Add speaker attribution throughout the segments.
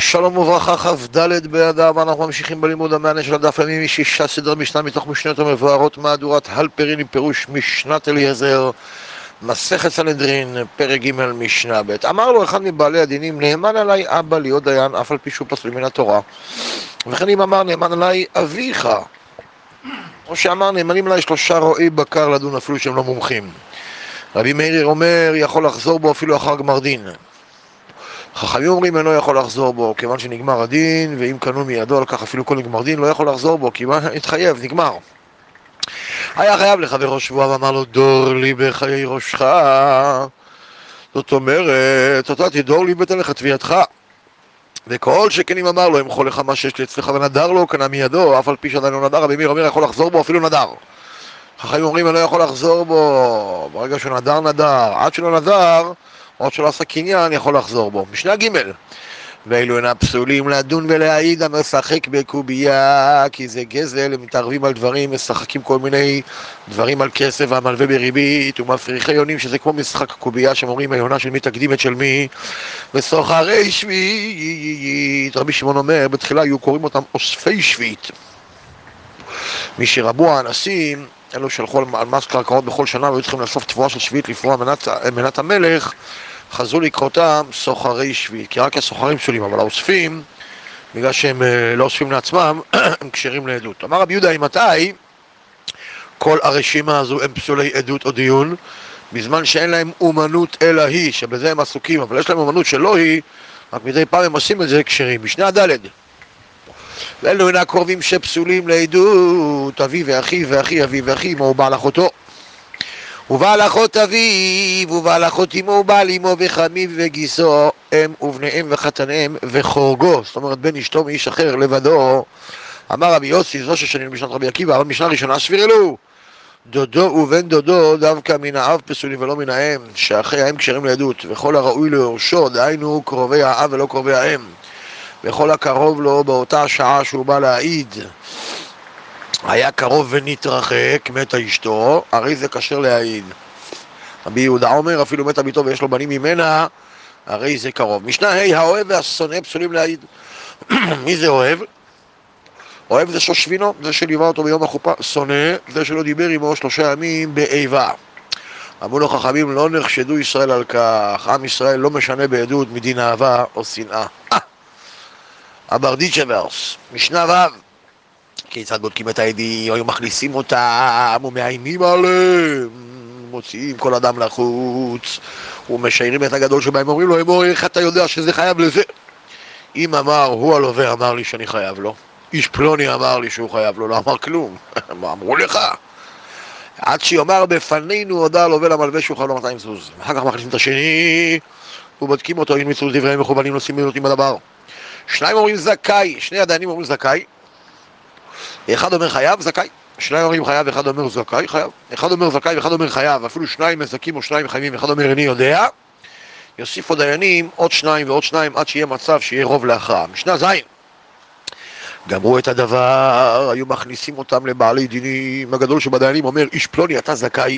Speaker 1: שלום וברכה, כ"ד באדר, ואנחנו ממשיכים בלימוד המענה של הדף היומי משישה סדר משנה מתוך משנות המבוארות, מהדורת הלפרין עם פירוש משנת אליעזר, מסכת סנהדרין, פרק ג' משנה ב'. אמר לו אחד מבעלי הדינים, נאמן עליי אבא להיות דיין, אף על פי שהוא פסול מן התורה. וכן אם אמר, נאמן עליי אביך, או שאמר, נאמנים עליי 3 רועי בקר לדון אפילו שהם לא מומחים. רבי מאיר אומר, יכול לחזור בו אפילו אחר גמר דין. חכמים אומרים אינו יכול לחזור בו כיוון שנגמר הדין, ואם קנו מידו על כך אפילו כל נגמר דין לא יכול לחזור בו כיוון התחייב, נגמר. היה חייב לחברו שבועה ואמר לו דור לי בחיי ראשך, זאת אומרת אתה תדור לי ותן לך תביעתך. וכל שכן אם אמר לו אמחול לך מה שיש לי אצלך ונדר לו קנה מידו אף על פי שעדיין לא נדר. רבי מאיר אומר יכול לחזור בו אפילו נדר. חכמים אומרים אינו יכול לחזור בו ברגע שהוא נדר, עד שלא נדר עוד שלא עשה קניין יכול לחזור בו. משנה ג' ואילו אינה פסולים לדון ולהעיד המשחק בקובייה, כי זה גזל, הם מתערבים על דברים, משחקים כל מיני דברים על כסף והמלווה בריבית ומפריחי יונים, שזה כמו משחק קובייה שאומרים היונה של מי תקדים את של מי וסוחרי שביעית. רבי שמעון אומר בתחילה היו קוראים אותם אוספי שביעית, מי שרבו האנסים אלו שלחו על מס קרקעות בכל שנה והיו צריכים לאסוף תבואה של שביעית לפרוע מנת המלך, חזרו לקרותם סוחרי שביעית, כי רק הסוחרים פסולים, אבל האוספים, בגלל שהם לא אוספים לעצמם, הם כשרים לעדות. אמר רבי יהודה, מתי כל הרשימה הזו הם פסולי עדות או דיון, בזמן שאין להם אומנות אלא היא, שבזה הם עסוקים, אבל יש להם אומנות שלא היא, רק מדי פעם הם עושים את זה כשרים. משנה ד' ואלו אינה קרובים שפסולים לעדות, אבי ואחי ואחי אבי ואחי אמו ובעל אחותו ובעל אחות אביו ובעל אחות אמו ובעל אמו וחמיו וגיסו הם ובניהם וחתניהם וחורגו, זאת אומרת בן אשתו מאיש אחר לבדו. אמר רבי יוסי זו ששנינו משנת רבי עקיבא, אבל משנה ראשונה סבירלו דודו ובן דודו דווקא מן האב פסולים ולא מן האם, שאחרי האם כשרים לעדות, וכל הראוי ליורשו דהיינו קרובי האב ולא קרובי האם, וכל הקרוב לו באותה שעה שהוא בא להעיד היה קרוב ונתרחק, מתה אשתו, הרי זה כשר להעיד. רבי יהודה אומר אפילו מתה ביתו ויש לו בנים ממנה, הרי זה קרוב. משנה ה' האוהב והשונא פסולים להעיד. מי זה אוהב? אוהב זה שושבינו, זה שליווה אותו ביום החופה. שונא זה שלא דיבר עמו 3 ימים באיבה. אמרו לו חכמים לא נחשדו ישראל על כך, עם ישראל לא משנה בעדות מדין אהבה או שנאה. הברדיצ'ה-ורס, משנה ו' כיצד בודקים את העדים, היו מכניסים אותם ומאיימים עליהם, מוציאים כל אדם לחוץ ומשיירים את הגדול שבהם, אומרים לו אמור איך אתה יודע שזה חייב לזה? אם אמר הוא הלווה אמר לי שאני חייב לו, איש פלוני אמר לי שהוא חייב לו, לא אמר כלום. מה אמרו לך? עד שיאמר בפנינו הודע הלווה למלווה שהוא חייב לו 200 זוז. אחר כך מכניסים את השני ובודקים אותו אם מצאו דבריהם מכוונים נושאים מנותים בדבר. 2 אומרים זכאי, 2 הדיינים אומרים זכאי, אחד אומר חייב, זכאי. 2 אומרים חייב, אחד אומר זכאי, חייב. אחד אומר זכאי ואחד אומר חייב, אפילו 2 מזכים או 2 חייבים, אחד אומר איני יודע. יוסיפו דיינים עוד 2 ועוד 2 עד שיהיה מצב שיהיה רוב להכרעה. משנה ז' גמרו את הדבר, היו מכניסים אותם לבעלי דינים. הגדול שבדיינים אומר איש פלוני אתה זכאי,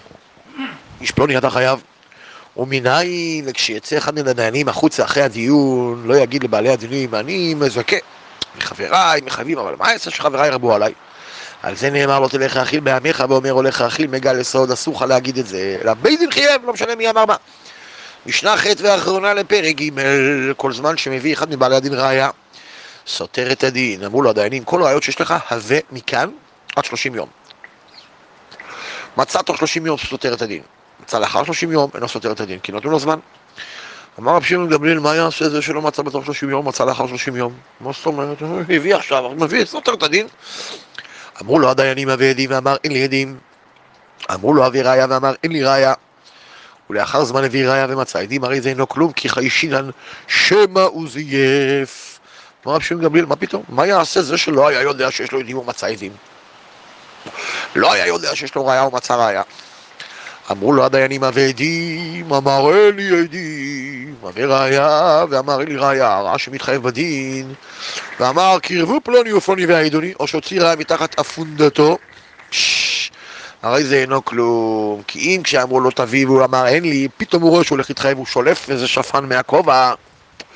Speaker 1: איש פלוני אתה חייב. ומנין וכשיצא אחד מן הדיינים החוצה אחרי הדיון לא יגיד לבעלי הדינים אני מזכה מחבריי, מחייבים, אבל מה יעשה שחבריי רבו עליי? על זה נאמר לא תלך להאכיל בעמך, ואומר הולך להאכיל מגל לסוד, אסור לך להגיד את זה, אלא בית דין חייב, לא משנה מי אמר מה. משנה ח' ואחרונה לפרק ג' כל זמן שמביא אחד מבעלי הדין ראיה סותר את הדין. אמרו לו הדיינים כל ראיות שיש לך הבא מכאן עד 30 יום. מצא תוך 30 יום סותר את הדין, מצא לאחר 30 יום אינו סותר את הדין, כי נתנו לו זמן. אמר רבי שמעון גמליאל מה יעשה זה שלא מצא בתוך 30 יום, מצא לאחר 30 יום? מה זאת אומרת? הביא עכשיו, מביא סותר את הדין. אמרו לו הדיינים הביא עדים ואמר אין לי עדים. אמרו לו הביא ראיה ואמר אין לי ראיה. ולאחר זמן הביא ראיה ומצא עדים, הרי זה אינו כלום כי חיישינן שמא הוא זייף. אמר רבי שמעון גמליאל מה פתאום? מה יעשה זה שלא היה יודע שיש לו עדים ומצא עדים? לא היה יודע שיש לו ראיה ומצא ראיה. אמרו לו הדיינים הביא עדים, אמר אין לי עדים, הביא ראיה ואמר אין לי ראיה, ראה שמתחייב בדין, ואמר קרבו פלוני ופלוני והעידוני, או שהוציא ראיה מתחת אפונדתו, הרי זה אינו כלום, כי אם כשאמרו לו תביא והוא אמר אין לי, פתאום הוא רואה שהוא הולך להתחייב, הוא שולף וזה שפן מהכובע,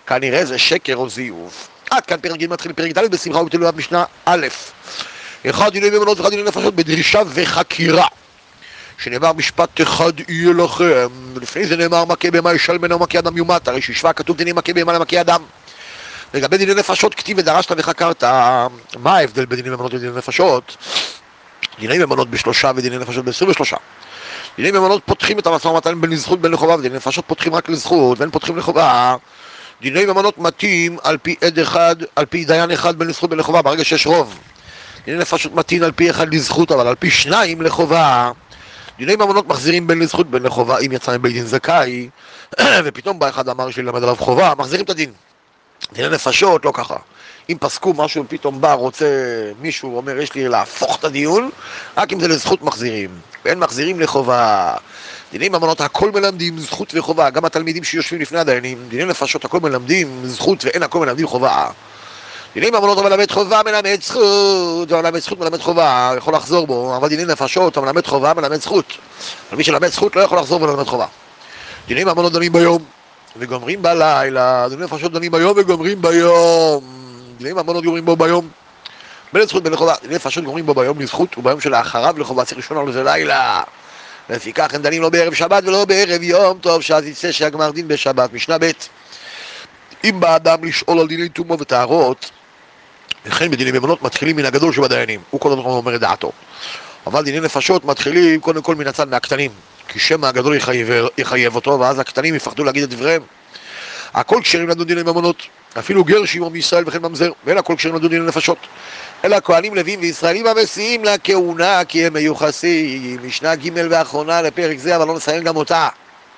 Speaker 1: כנראה זה שקר או זיוף. עד כאן פרק ג' מתחיל פרק ד' בשמחה ובתלויה משנה א'. אחד דיני ממונות ואחד דיני נפשות בדרישה וחקירה. שנאמר משפט אחד יהיה לכם, ולפני זה נאמר מכה בהמה ישל ממנו מכה אדם יומת, הרי שישווה כתוב דיני מכה בהמה למכה אדם. לגבי דיני נפשות כתיב ודרשת וחקרת, מה ההבדל בין דיני ממונות ודיני נפשות? דיני ממונות ב3 ודיני נפשות ב23. דיני ממונות פותחים את המשא ומתן בין לזכות בין לחובה, ודיני נפשות פותחים רק לזכות ואין פותחים לחובה. דיני ממונות מתאים על פי עד אחד, על פי דיין אחד בין לזכות בין לחובה, ברגע שיש רוב. דיני נפשות מתאים על פי אחד לזכות, אבל על פי 2 לחובה. דיני ממונות מחזירים בין לזכות בין לחובה, אם יצא מבית דין זכאי ופתאום בא אחד אמר שילמד עליו חובה, מחזירים את הדין. דיני נפשות לא ככה. אם פסקו משהו ופתאום בא, רוצה מישהו אומר יש לי להפוך את הדיון, רק אם זה לזכות מחזירים, ואין מחזירים לחובה. דיני ממונות הכל מלמדים זכות וחובה, גם התלמידים שיושבים לפני הדיינים. דיני נפשות הכל מלמדים זכות ואין הכל מלמדים חובה. דיני ממונות המלמד חובה מלמד זכות, המלמד זכות מלמד חובה, יכול לחזור בו, אבל דיני נפשות המלמד חובה מלמד זכות. אבל מי שלמד זכות לא יכול לחזור ולמד חובה. דיני ממונות דנים ביום וגומרים בלילה, דיני נפשות דנים ביום וגומרים ביום. דיני ממונות גומרים בו ביום בין לזכות בין לחובה, דיני נפשות גומרים בו ביום לזכות וביום שלאחריו לחובה, צריך ראשון על זה לילה. לפיכך הם דנים לא בערב שבת ולא בערב יום טוב, שאז יצא שהגמר דין בשבת. משנה ב' אם בא אדם לשאול על דיני טומאה וטהרות, וכן בדיני ממונות מתחילים מן הגדול שבדיינים, הוא כל הזמן אומר את דעתו. אבל דיני נפשות מתחילים קודם כל מן הצד מהקטנים, כי שמא הגדול יחייב אותו, ואז הקטנים יפחדו להגיד את דבריהם. הכל כשרים לדון דיני ממונות, אפילו גר שימור מישראל וכן ממזר, ואין הכל כשרים לדון דיני נפשות. אלא כהנים לווים וישראלים המסיעים לכהונה כי הם מיוחסים. משנה ג' ואחרונה לפרק זה, אבל לא נסיים גם אותה.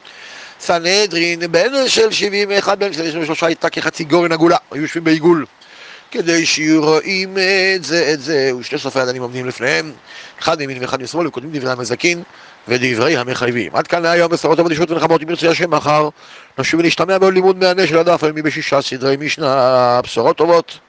Speaker 1: סנהדרין בן של 71 בן של 23 הייתה כחצי גורן עגולה, היו יושבים בעיגול כדי שיהיו רואים את זה ושני סופי הדנים עומדים לפניהם, אחד מימין ואחד משמאל, וכותבים דברי המזקין ודברי המחייבים. עד כאן להיום בשורות ובדישות ונחמות, אם ירצה השם מחר נשוב ונשתמע בעוד לימוד מהנה של הדף היומי ב6 סדרי משנה. בשורות טובות.